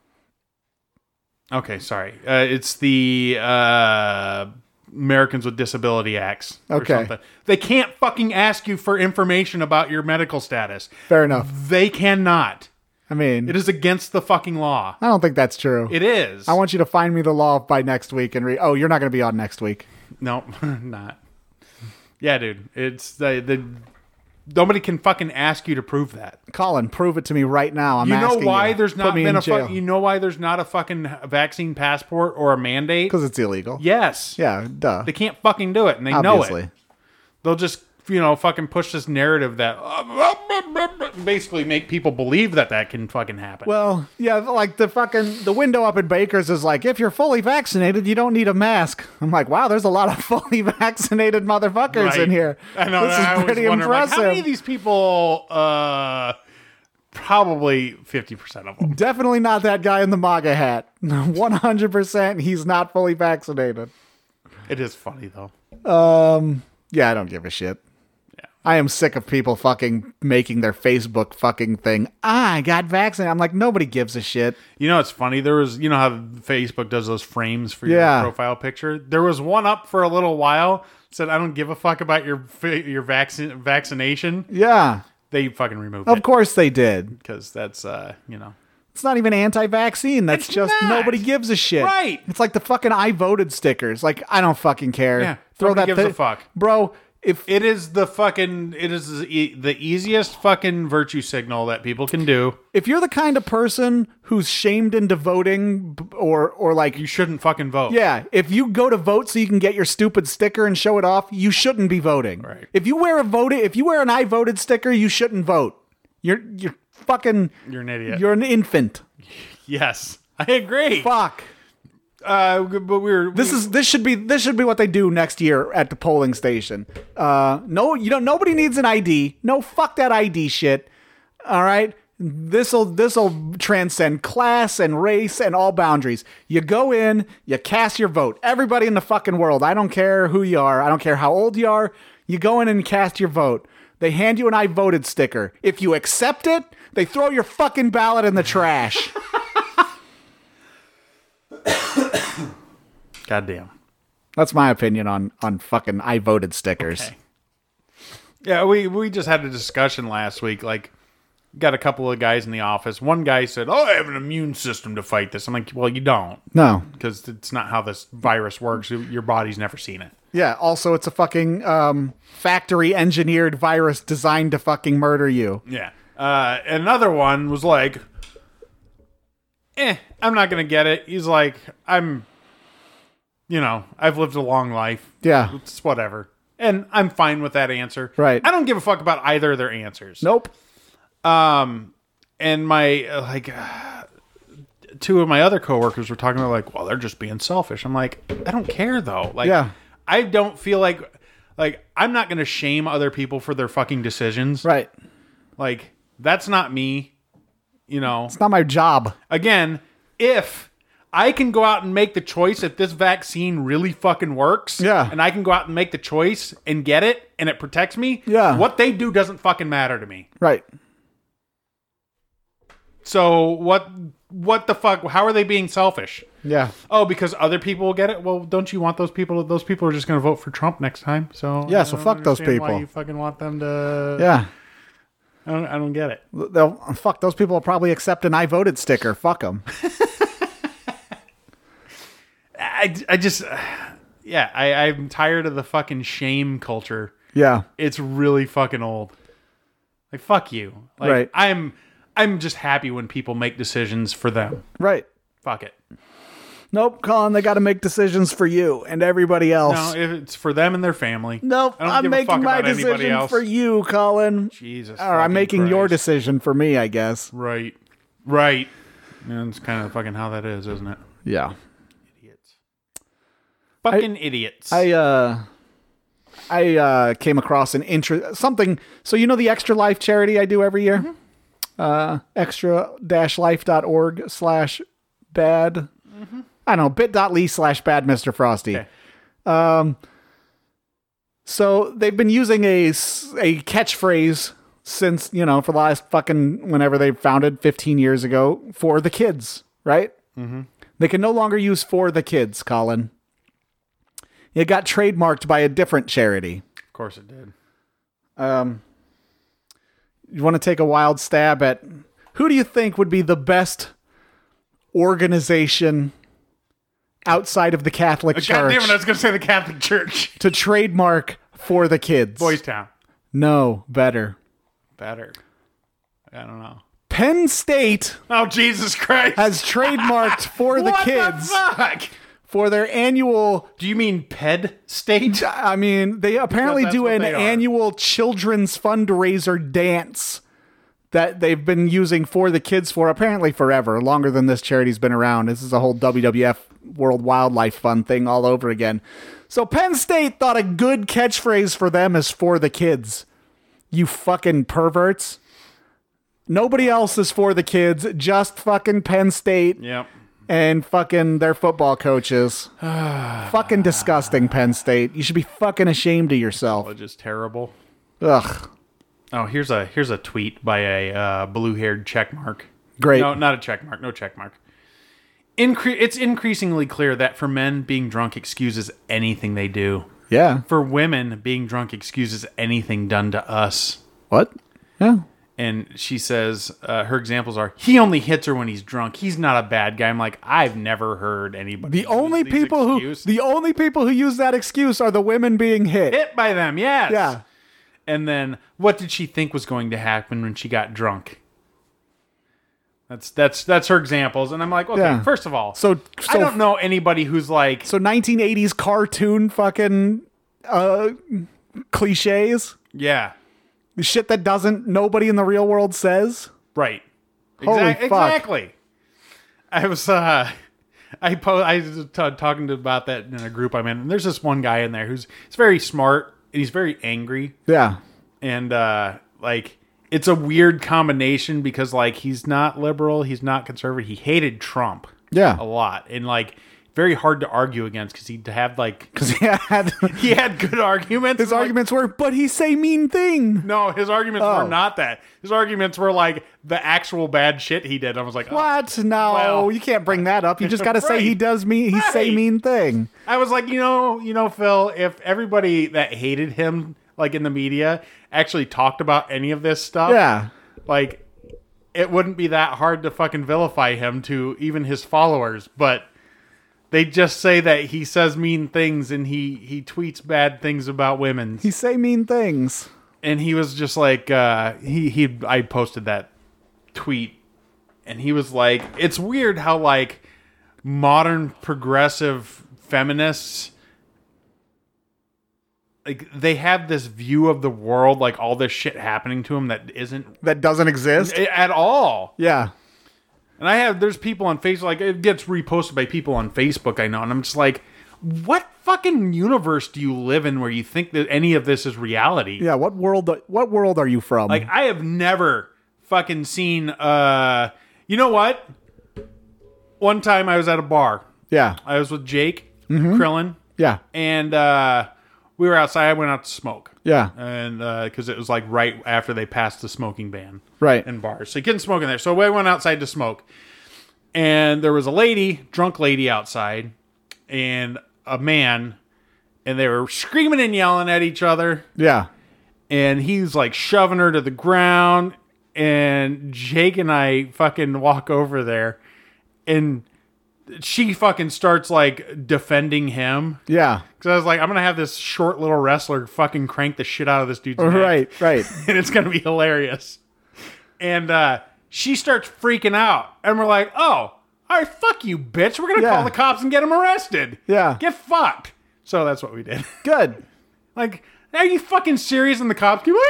Okay, sorry. It's the Americans with Disability Acts. Or Okay. something. They can't fucking ask you for information about your medical status. Fair enough. They cannot. I mean, It is against the fucking law. I don't think that's true. It is. I want you to find me the law by next week and oh, you're not going to be on next week. Nope, not. Yeah, dude. It's the nobody can fucking ask you to prove that. Colin, prove it to me right now. I'm You know asking why you. there's Put not me been in jail. you know why there's not a fucking vaccine passport or a mandate? Because it's illegal. Yes. Yeah, duh. They can't fucking do it, and they Obviously. know it. They'll just, fucking push this narrative that basically make people believe that can fucking happen. Well, yeah, like the window up at Baker's is like, if you're fully vaccinated, you don't need a mask. I'm like, wow, there's a lot of fully vaccinated motherfuckers Right. in here. I know. This I is always pretty wonder, like, impressive. how many of these people? Probably 50% of them. Definitely not that guy in the MAGA hat. 100% he's not fully vaccinated. It is funny though. Yeah, I don't give a shit. Yeah. I am sick of people fucking making their Facebook fucking thing. I got vaccinated. I'm like, nobody gives a shit. You know, it's funny. There was, how Facebook does those frames for Yeah. your profile picture. There was one up for a little while. Said, "I don't give a fuck about your vaccination." Yeah, They fucking removed of it course they did. because that's It's not even anti-vaccine. That's It's just not. nobody gives a shit. Right. It's like the fucking I voted stickers. Like, I don't fucking care. Yeah, Throw nobody that gives a thing. fuck. Bro, if It is the easiest fucking virtue signal that people can do. if you're the kind of person who's shamed into voting or like You shouldn't fucking vote. yeah, if you go to vote so you can get your stupid sticker and show it off, you shouldn't be voting. Right. If you wear an I voted sticker, you shouldn't vote. You're fucking You're an idiot. You're an infant. Yes, I agree. Fuck. But This should be what they do next year at the polling station. Nobody needs an ID. No, fuck that ID shit. All right. This'll transcend class and race and all boundaries. You go in, you cast your vote. Everybody in the fucking world. I don't care who you are. I don't care how old you are. You go in and cast your vote. They hand you an I voted sticker. If you accept it, they throw your fucking ballot in the trash. goddamn. That's my opinion on fucking I voted stickers. Okay. Yeah, we just had a discussion last week. Like, got a couple of guys in the office. One guy said, "Oh, I have an immune system to fight this." I'm like, "Well, you don't, No. because it's not how this virus works. Your body's never seen it." Yeah, also it's a fucking factory engineered virus designed to fucking murder you. Yeah. Another one was like, I'm not gonna get it. He's like, I've lived a long life. Yeah. It's whatever. And I'm fine with that answer. Right. I don't give a fuck about either of their answers. Nope. And my two of my other coworkers were talking about like, well, they're just being selfish. I'm like, I don't care though. Like, Yeah. I don't feel like I'm not gonna shame other people for their fucking decisions. Right. Like, that's not me. It's not my job. Again, if I can go out and make the choice if this vaccine really fucking works, Yeah. and I can go out and make the choice and get it and it protects me, Yeah. what they do doesn't fucking matter to me. Right. So what the fuck? How are they being selfish? Yeah. Oh, because other people will get it? Well, don't you want those people? Those people are just going to vote for Trump next time. So Yeah, I so don't fuck those understand why people. you fucking want them to? Yeah. I don't get it. Fuck, those people will probably accept an I voted sticker. Fuck them. I just, yeah, I'm tired of the fucking shame culture. Yeah. It's really fucking old. Like, fuck you. Like, Right. I'm just happy when people make decisions for them. Right. Fuck it. Nope, Colin, they got to make decisions for you and everybody else. No, if it's for them and their family. Nope, I don't I'm give a fuck making my about anybody decision else. for you, Colin. Jesus. Or I'm making your Christ. decision for me, I guess. Right. Right. And it's kind of fucking how that is, isn't it? Yeah. Idiots. Fucking idiots. I came across something. So you know the Extra Life charity I do every year? extra-life.org/bad. I don't know, bit.ly/bad Mr. Frosty. Okay. So they've been using a catchphrase since, for the last fucking whenever they founded 15 years ago, for the kids, right? Mm-hmm. They can no longer use for the kids, Colin. It got trademarked by a different charity. Of course it did. You want to take a wild stab at who do you think would be the best organization outside of the Catholic Church God damn it, I was going to say the Catholic Church. to trademark for the kids? Boys Town. No, better. Better. I don't know. Penn State Oh, Jesus Christ. has trademarked for the what kids the fuck? for their annual. Do you mean Ped State? I mean, they apparently Because that's do what an they are. annual children's fundraiser dance that they've been using for the kids for apparently forever, longer than this charity's been around. This is a whole WWF World Wildlife Fund thing all over again. So Penn State thought a good catchphrase for them is for the kids. You fucking perverts. Nobody else is for the kids, just fucking Penn State. Yep. And fucking their football coaches. Fucking disgusting, Penn State. You should be fucking ashamed of yourself. Which is terrible. Ugh. Oh, here's a tweet by a blue-haired checkmark. Great. No, not a checkmark. No checkmark. It's increasingly clear that for men, being drunk excuses anything they do. Yeah. For women, being drunk excuses anything done to us. What? Yeah. And she says, her examples are, he only hits her when he's drunk. He's not a bad guy. I'm like, I've never heard anybody The only people who use that excuse are the women being hit. hit by them, yes. Yeah. And then, what did she think was going to happen when she got drunk? That's her examples, and I'm like, okay, Yeah. first of all, So I don't know anybody who's like, So 1980s cartoon fucking cliches, yeah, shit that nobody in the real world says. right, Holy fuck. exactly. I was talking about that in a group I'm in, and there's this one guy in there he's very smart and he's very angry, Yeah. and like. It's a weird combination because, like, he's not liberal, he's not conservative. He hated Trump Yeah. a lot. And, like, very hard to argue against because he'd have, like... Because he He had good arguments. his arguments were, but he say mean thing. No, his arguments Oh. were not that. His arguments were, like, the actual bad shit he did. I was like, oh. What? No, Well- you can't bring that up. You just got to say he Right. does mean. He say Right. mean thing. I was like, you know, Phil, if everybody that hated him, like, in the media actually talked about any of this stuff... Yeah. Like, it wouldn't be that hard to fucking vilify him to even his followers, but they just say that he says mean things and he tweets bad things about women. He say mean things. And he was just like, I posted that tweet and he was like, it's weird how like modern progressive feminists, like they have this view of the world, like all this shit happening to them That doesn't exist. at all. Yeah. And there's people on Facebook, like it gets reposted by people on Facebook I know, and I'm just like, what fucking universe do you live in where you think that any of this is reality? Yeah. What world are you from? Like I have never fucking seen, you know what? One time I was at a bar. yeah. I was with Jake Krillin, Yeah. and we were outside. I went out to smoke. Yeah. And because it was like right after they passed the smoking ban. Right. In bars. So you couldn't smoke in there. So we went outside to smoke. And there was a drunk lady outside, and a man, and they were screaming and yelling at each other. Yeah. And he's like shoving her to the ground. And Jake and I fucking walk over there, and she fucking starts like defending him. Yeah. Because I was like, I'm going to have this short little wrestler fucking crank the shit out of this dude's neck. Right. Right. And it's going to be hilarious. And she starts freaking out. And we're like, oh, all right, fuck you, bitch. We're going to Yeah. call the cops and get him arrested. Yeah. Get fucked. So that's what we did. Good. Like, are you fucking serious? And the cops keep,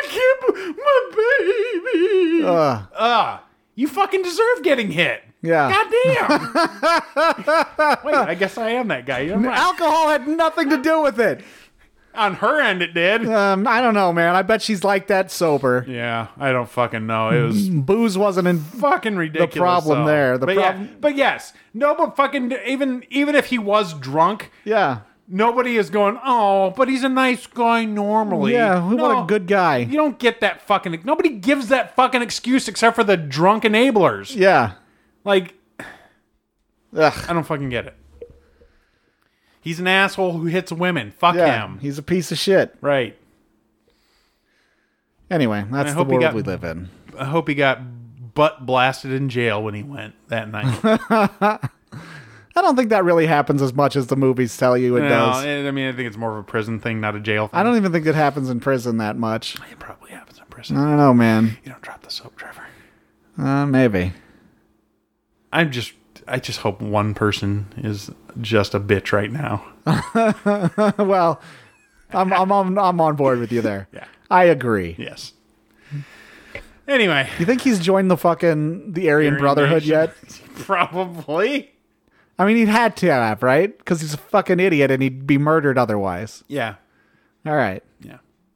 I can't, my baby. You fucking deserve getting hit. Yeah. Goddamn. Wait, I guess I am that guy. You're right. Alcohol had nothing to do with it. On her end, it did. I don't know, man. I bet she's like that sober. Yeah, I don't fucking know. It was Booze wasn't in. fucking ridiculous. The problem though. there. The but problem- yeah, but yes, no, but fucking even if he was drunk, Yeah. nobody is going, oh, but he's a nice guy normally. Yeah. What No, a good guy. You don't get that fucking. Nobody gives that fucking excuse except for the drunk enablers. Yeah. Like, Ugh. I don't fucking get it. He's an asshole who hits women. Fuck Yeah. him. He's a piece of shit. Right. Anyway, that's I the hope he world got- we live in. I hope he got butt blasted in jail when he went that night. I don't think that really happens as much as the movies tell you it does. I mean, I think it's more of a prison thing, not a jail thing. I don't even think it happens in prison that much. It probably happens in prison. I don't know, man. You don't drop the soap, Trevor. Maybe. I just hope one person is just a bitch right now. Well, I'm on board with you there. Yeah. I agree. Yes. Anyway, You think he's joined the Aryan Aryan Brotherhood Nation. yet? Probably. I mean, he'd had to have, right? Because he's a fucking idiot and he'd be murdered otherwise. Yeah. All right. Yeah.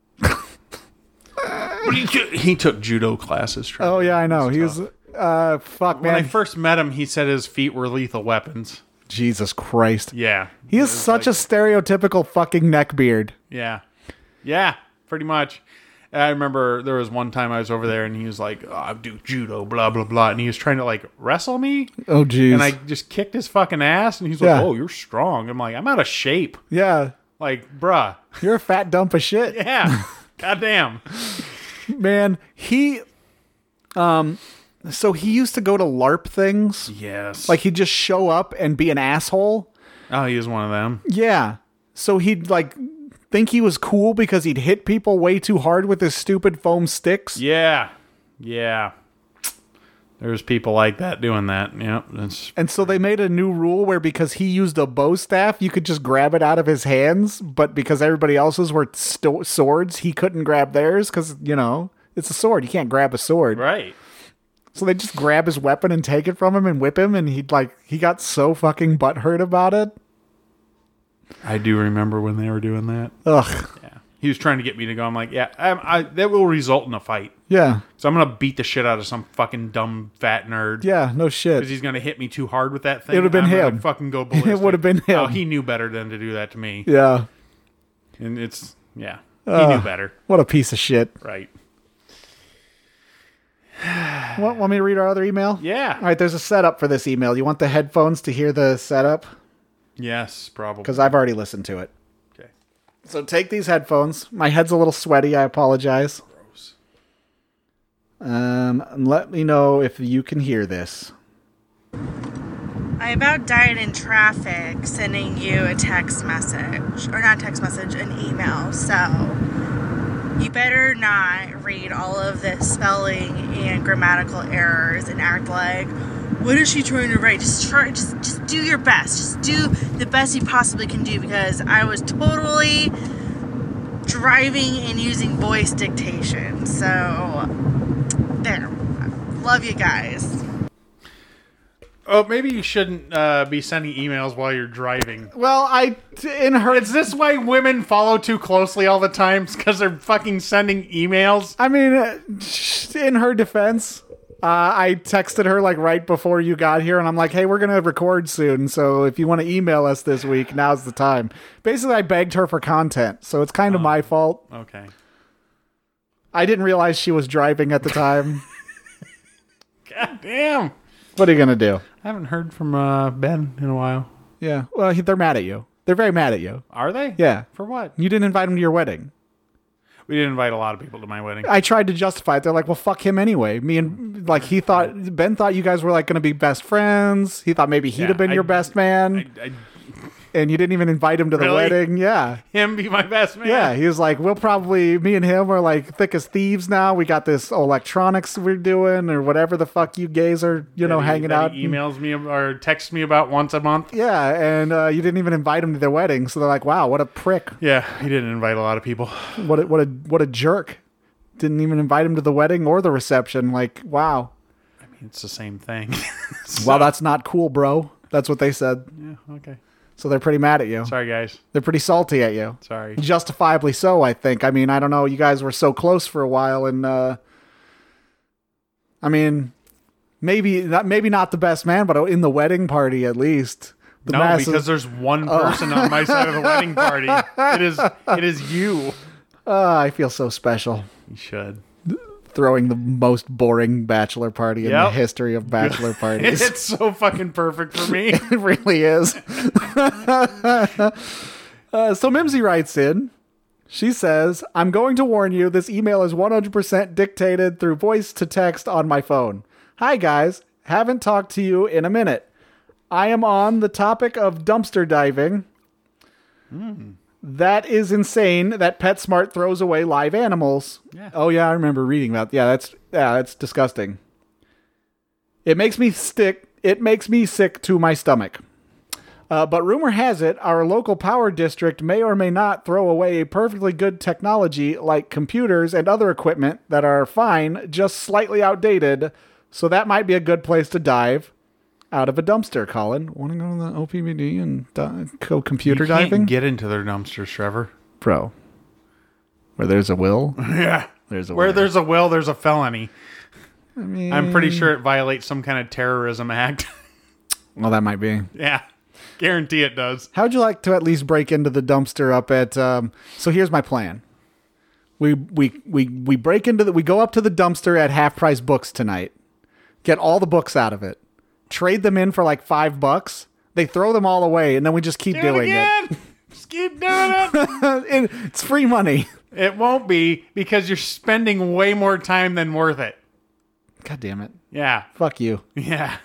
But he took judo classes. Trevor. Oh, yeah, I know. He was, fuck, When I man. first met him, he said his feet were lethal weapons. Jesus Christ. Yeah. He is such a stereotypical fucking neckbeard. Yeah. Yeah, pretty much. I remember there was one time I was over there and he was like, oh, I do judo, blah, blah, blah. And he was trying to like wrestle me. Oh, jeez. And I just kicked his fucking ass. And he's like, Yeah. oh, you're strong. I'm like, I'm out of shape. Yeah. Like, bruh. You're a fat dump of shit. Yeah. Goddamn. Man, so he used to go to LARP things. Yes. Like he'd just show up and be an asshole. oh, he was one of them. Yeah. So he'd like think he was cool because he'd hit people way too hard with his stupid foam sticks. Yeah. Yeah. There's people like that doing that. Yep. That's And so they made a new rule where because he used a bow staff, you could just grab it out of his hands. But because everybody else's were swords, he couldn't grab theirs because, it's a sword. You can't grab a sword. right. So they just grab his weapon and take it from him and whip him. And he got so fucking butthurt about it. I do remember when they were doing that. Ugh. Yeah. He was trying to get me to go. I'm like, yeah, that will result in a fight. Yeah. So I'm going to beat the shit out of some fucking dumb fat nerd. Yeah. No shit. Because he's going to hit me too hard with that thing. It would've been I'm gonna him. fucking go ballistic. It would've been him. Oh, he knew better than to do that to me. Yeah. And it's, yeah. He knew better. What a piece of shit. Right. Want me to read our other email? Yeah. All right, there's a setup for this email. You want the headphones to hear the setup? Yes, probably. Because I've already listened to it. Okay. So take these headphones. My head's a little sweaty. I apologize. Gross. Let me know if you can hear this. I about died in traffic sending you a text message. Or not text message, an email. So you better not read all of the spelling and grammatical errors and act like, what is she trying to write? Just do your best. Just do the best you possibly can do, because I was totally driving and using voice dictation. So there. Love you guys. Oh, maybe you shouldn't be sending emails while you're driving. Well, Is this why women follow too closely all the time? Because they're fucking sending emails? I mean, in her defense, I texted her like right before you got here, and I'm like, hey, we're going to record soon, so if you want to email us this week, now's the time. Basically, I begged her for content, so it's kind of my fault. Okay. I didn't realize she was driving at the time. God damn. What are you going to do? I haven't heard from Ben in a while. Yeah, well, they're mad at you. They're very mad at you. Are they? Yeah. For what? You didn't invite them to your wedding. We didn't invite a lot of people to my wedding. I tried to justify it. They're like, well, fuck him anyway. Ben thought you guys were like going to be best friends. He thought maybe he'd have been your best man. and you didn't even invite him to the Really? wedding. Yeah. Him be my best man. Yeah, he was like, me and him are like thick as thieves now. We got this electronics we're doing or whatever the fuck you gays are, hanging out. He emails me or texts me about once a month. Yeah, and you didn't even invite him to their wedding. So they're like, wow, what a prick. Yeah, he didn't invite a lot of people. What a jerk. Didn't even invite him to the wedding or the reception. Like, wow. I mean, it's the same thing. Well, that's not cool, bro. That's what they said. Yeah, okay. So they're pretty mad at you. Sorry, guys. They're pretty salty at you. Sorry. Justifiably so, I think. I mean, I don't know. You guys were so close for a while, and I mean, maybe not the best man, but in the wedding party at least. Because there's one person on my side of the wedding party. It is you. I feel so special. You should. Throwing the most boring bachelor party in the Yep. history of bachelor parties. It's so fucking perfect for me. It really is. So Mimsy writes in. She says, I'm going to warn you, this email is 100% dictated through voice to text on my phone. Hi, guys. Haven't talked to you in a minute. I am on the topic of dumpster diving. That is insane that PetSmart throws away live animals. Yeah. Oh, yeah, I remember reading that. Yeah, that's disgusting. It makes me sick to my stomach. But rumor has it, our local power district may or may not throw away perfectly good technology like computers and other equipment that are fine, just slightly outdated. So that might be a good place to dive out of a dumpster, Colin. Want to go to the OPBD and go computer You can't diving? get into their dumpsters, Trevor. Bro, where there's a will, Yeah. there's a Where way. there's a will, there's a felony. I mean, I'm pretty sure it violates some kind of terrorism act. Well, that might be. Yeah. Guarantee it does. How'd you like to at least break into the dumpster up at? So here's my plan. We break into we go up to the dumpster at Half Price Books tonight. Get all the books out of it. Trade them in for like $5. They throw them all away, and then we just keep doing it. Just keep doing it. It's free money. It won't be because you're spending way more time than worth it. God damn it. Yeah. Fuck you. Yeah.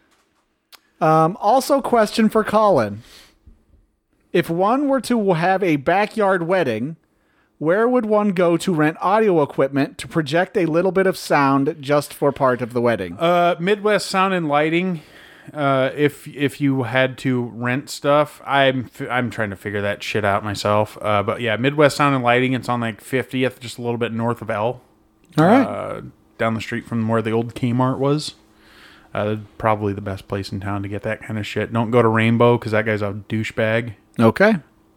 Also, question for Colin. If one were to have a backyard wedding, where would one go to rent audio equipment to project a little bit of sound just for part of the wedding? Midwest Sound and Lighting. If you had to rent stuff, I'm trying to figure that shit out myself. But yeah, Midwest Sound and Lighting. It's on like 50th, just a little bit north of L. All right. Down the street from where the old Kmart was. Probably the best place in town to get that kind of shit. Don't go to Rainbow because that guy's a douchebag. Okay.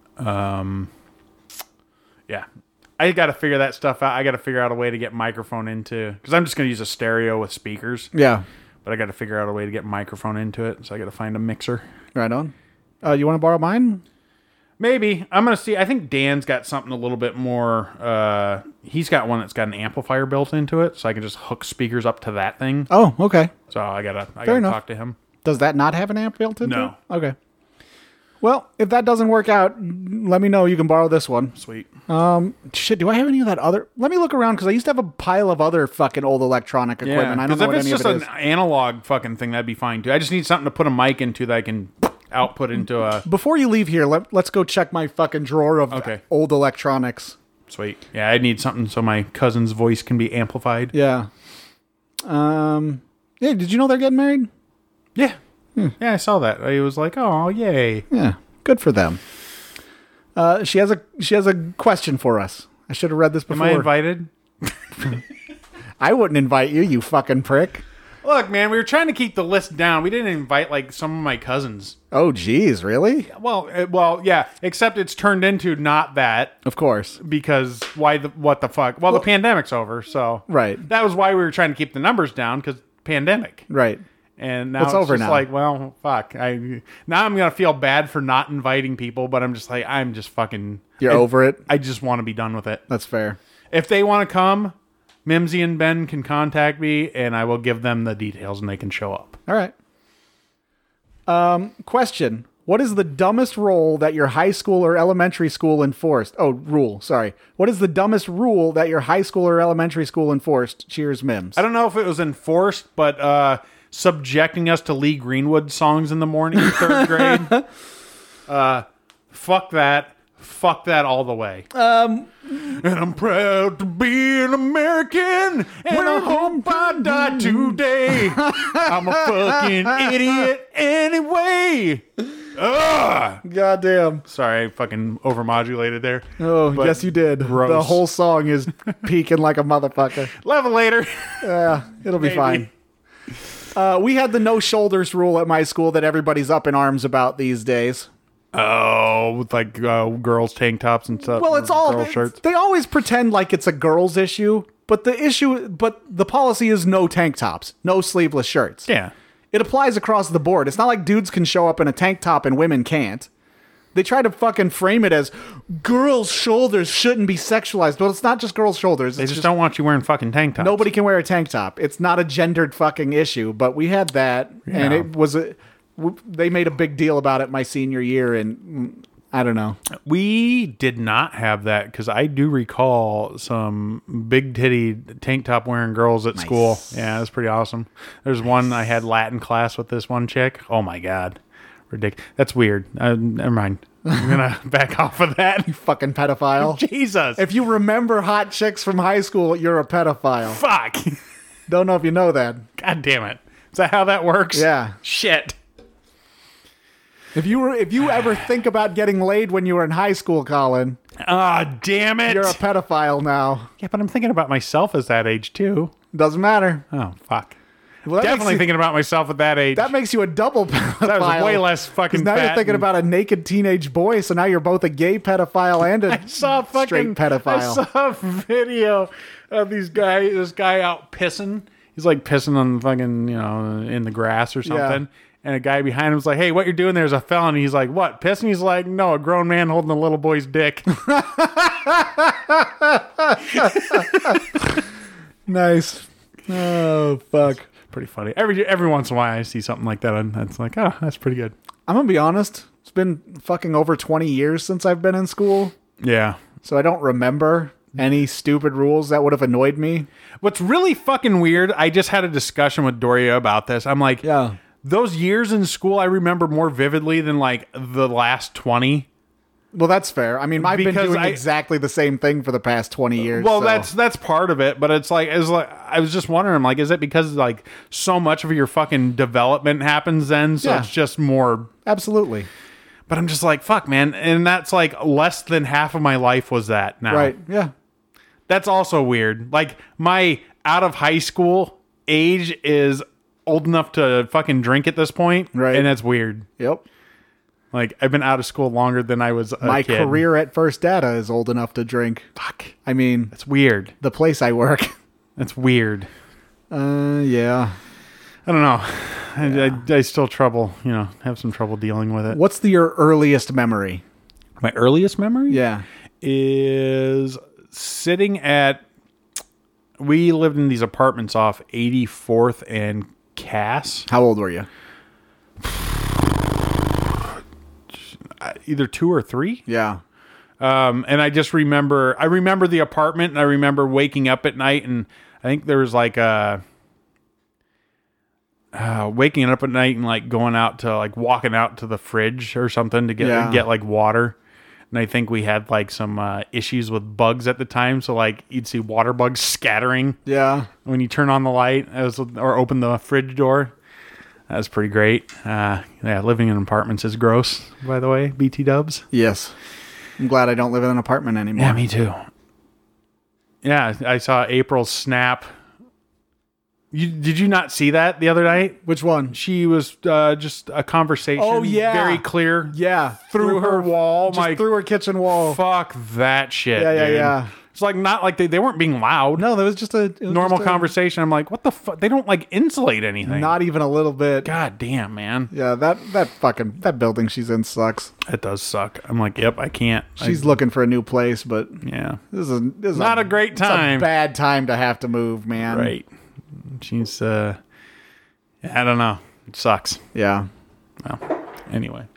Yeah. I got to figure that stuff out. I got to figure out a way to get microphone into, because I'm just going to use a stereo with speakers, Yeah. but I got to figure out a way to get microphone into it. So I got to find a mixer. Right on. You want to borrow mine? Maybe. I'm going to see. I think Dan's got something a little bit more. He's got one that's got an amplifier built into it, so I can just hook speakers up to that thing. Oh, okay. So I gotta enough. talk to him. Does that not have an amp built into No. it? Okay. Well, if that doesn't work out, let me know. You can borrow this one. Sweet. Shit, do I have any of that other? Let me look around because I used to have a pile of other fucking old electronic equipment. I don't because know if what it's any of just it an is. analog fucking thing, that'd be fine too. I just need something to put a mic into that I can output into a. Before you leave here, let's go check my fucking drawer of Okay. old electronics. Sweet. Yeah, I need something so my cousin's voice can be amplified. Yeah. Yeah, did you know they're getting married? Yeah. Yeah, I saw that. I was like, oh, yay. Yeah. Good for them. She has a question for us. I should have read this before. Am I invited? I wouldn't invite you, you fucking prick. Look, man, we were trying to keep the list down. We didn't invite like some of my cousins. Oh, geez, really? Well, yeah. Except it's turned into not that Of course. because what the fuck? Well, the pandemic's over, so Right. that was why we were trying to keep the numbers down because pandemic. Right. And now It's over just now. like, well, fuck. Now I'm gonna feel bad for not inviting people, but I'm just like, I'm just fucking. You're over it? I just want to be done with it. That's fair. If they want to come, Mimsy and Ben can contact me, and I will give them the details, and they can show up. All right. Question. What is the dumbest rule that your high school or elementary school enforced? Oh, rule. Sorry. What is the dumbest rule that your high school or elementary school enforced? Cheers, Mims. I don't know if it was enforced, but subjecting us to Lee Greenwood songs in the morning in third grade. Fuck that. Fuck that all the way. And I'm proud to be an American, and I hope I die today. I'm a fucking idiot anyway. Ugh. Goddamn. Sorry, I fucking overmodulated there. Oh, But yes, you did. gross. The whole song is peaking like a motherfucker. Level later. Yeah, it'll be Maybe. fine. We had the no shoulders rule at my school that everybody's up in arms about these days. Oh, with like girls' tank tops and stuff. Well, it's all girl shirts. they always pretend like it's a girls' issue, but the policy is no tank tops, no sleeveless shirts. Yeah. It applies across the board. It's not like dudes can show up in a tank top and women can't. They try to fucking frame it as girls' shoulders shouldn't be sexualized. Well, it's not just girls' shoulders. They It's just don't want you wearing fucking tank tops. nobody can wear a tank top. It's not a gendered fucking issue, but we had that, and Yeah. it was they made a big deal about it my senior year, and I don't know. We did not have that because I do recall some big titty tank top wearing girls at school. Yeah, it was pretty awesome. There's one I had Latin class with this one chick. Oh my God. Ridiculous. That's weird. Never mind. I'm going to back off of that. Fucking pedophile. Jesus. If you remember hot chicks from high school, you're a pedophile. Fuck. Don't know if you know that. God damn it. Is that how that works? Yeah. Shit. If you ever think about getting laid when you were in high school, Colin, Ah, damn it. you're a pedophile now. Yeah, but I'm thinking about myself as that age too. Doesn't matter. Oh, fuck. Well, that Definitely makes you, thinking about myself at that age. that makes you a double pedophile. That was way less fucking Now you're fat thinking and- about a naked teenage boy, so now you're both a gay pedophile and a saw fucking straight pedophile. I saw a video of this guy out pissing. He's like pissing on fucking, in the grass or something. Yeah. And a guy behind him was like, "Hey, what you're doing there is a felony." He's like, "What? Pissing?" He's like, "No, a grown man holding a little boy's dick." Nice. Oh, fuck. Pretty funny. Every once in a while I see something like that and it's like, "Oh, that's pretty good." I'm gonna be honest. It's been fucking over 20 years since I've been in school, Yeah. so I don't remember any stupid rules that would have annoyed me. What's really fucking weird, I just had a discussion with Doria about this. I'm like, Yeah. those years in school I remember more vividly than like the last 20. Well, that's fair. I mean, I've been Because doing I- exactly the same thing for the past 20 years. Well, so. that's part of it, but it's like I was just wondering, like, is it because like so much of your fucking development happens then, so Yeah. it's just more? Absolutely. But I'm just like, fuck, man, and that's like less than half of my life was that now. Right. Yeah. That's also weird. Like my out of high school age is old enough to fucking drink at this point, Right. And that's weird. Yep. Like I've been out of school longer than I was a My kid. career at First Data is old enough to drink. Fuck, I mean, that's weird. the place I work. That's weird. Yeah. I don't know. I still have some trouble dealing with it. What's your earliest memory? My earliest memory Yeah. is sitting at. We lived in these apartments off 84th and Cass. How old were you? Either 2 or 3. Yeah. And I just remember. I remember the apartment, and I remember waking up at night, and I think there was like a. Waking up at night and like going out to like walking out to the fridge or something to get like water. And I think we had like some issues with bugs at the time. So like you'd see water bugs scattering Yeah. when you turn on the light or open the fridge door. That was pretty great. Yeah, living in apartments is gross, by the way, BT dubs. Yes. I'm glad I don't live in an apartment anymore. Yeah, me too. Yeah, I saw April's snap. Did you not see that the other night? Which one? She was just a conversation. Oh, yeah. Very clear. Yeah. Through her wall. Just Like, through her kitchen wall. fuck that shit. Yeah, dude. yeah. It's like not like they weren't being loud. No, that was just a Normal conversation. I'm like, what the fuck? They don't like insulate anything. Not even a little bit. God damn, man. Yeah, that building she's in sucks. That does suck. I'm like, yep, I can't. She's looking for a new place, but Yeah. this is Not a great it's time. a bad time to have to move, man. Right. She's, I don't know. It sucks. Yeah. Well, anyway.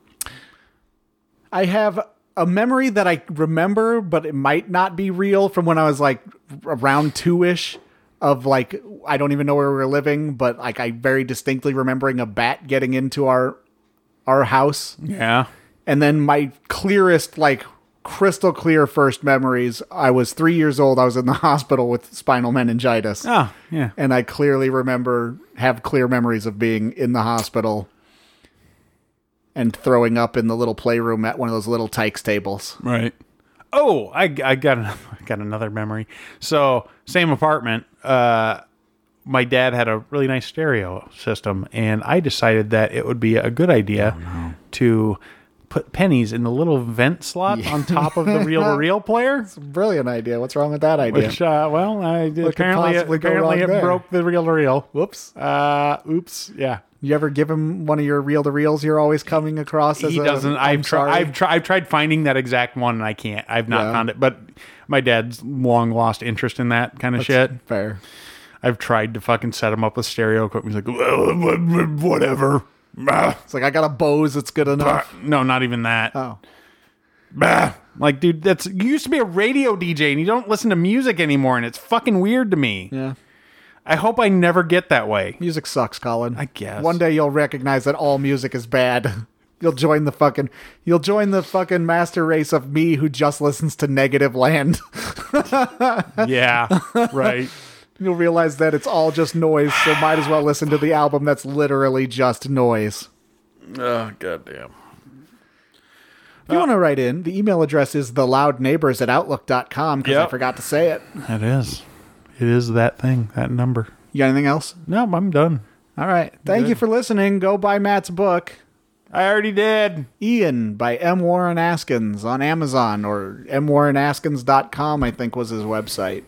I have a memory that I remember, but it might not be real from when I was like around 2-ish of like, I don't even know where we were living, but like I very distinctly remembering a bat getting into our house. Yeah. And then my clearest, like crystal clear first memories, I was 3 years old. I was in the hospital with spinal meningitis. Oh, yeah. And I clearly have clear memories of being in the hospital and throwing up in the little playroom at one of those little Tykes tables. Right. Oh, I got another memory. So, same apartment. My dad had a really nice stereo system, and I decided that it would be a good idea to put pennies in the little vent slot on top of the reel-to-reel player. It's a brilliant idea. What's wrong with that idea? Which, apparently wrong it there? broke the reel-to-reel. Whoops. Oops. Yeah. You ever give him one of your reel-to-reels you're always coming across as He doesn't. I've tried finding that exact one, and I can't. I've not found it. But my dad's long lost interest in that kind of shit. Fair. I've tried to fucking set him up with stereo equipment. He's like, well, whatever. It's like, I got a Bose that's good enough. No, not even that. Oh. Like, dude, you used to be a radio DJ, and you don't listen to music anymore, and it's fucking weird to me. Yeah. I hope I never get that way. Music sucks, Colin. I guess. One day you'll recognize that all music is bad. You'll join the fucking master race of me who just listens to Negative Land. Yeah, right. You'll realize that it's all just noise, so might as well listen to the album that's literally just noise. Oh, goddamn. If you want to write in, the email address is theloudneighbors@outlook.com because I Yep. forgot to say it. It is. It is that thing, that number. You got anything else? No, I'm done. All right. Thank you for listening. Go buy Matt's book, I already did. Ian by M. Warren Askins on Amazon, or mwarrenaskins.com, I think was his website.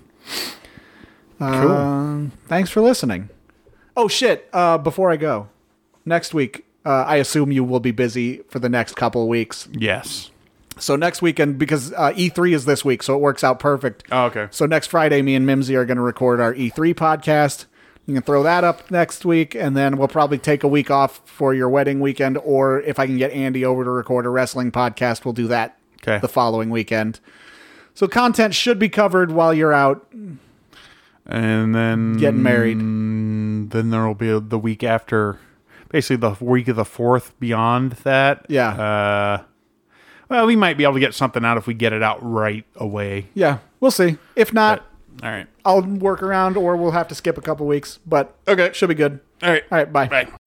Cool. Thanks for listening. Oh, shit. Before I go, next week, I assume you will be busy for the next couple of weeks. Yes. So next weekend, because E3 is this week, so it works out perfect. Oh, okay. So next Friday, me and Mimsy are going to record our E3 podcast. You can throw that up next week, and then we'll probably take a week off for your wedding weekend, or if I can get Andy over to record a wrestling podcast, we'll do that the following weekend. So content should be covered while you're out And then getting married. Then there will be the week after, basically the week of the 4th beyond that. Yeah. Well, we might be able to get something out if we get it out right away. Yeah, we'll see. If not, All right. I'll work around, or we'll have to skip a couple weeks, but Okay. should be good. All right. All right, bye. Bye.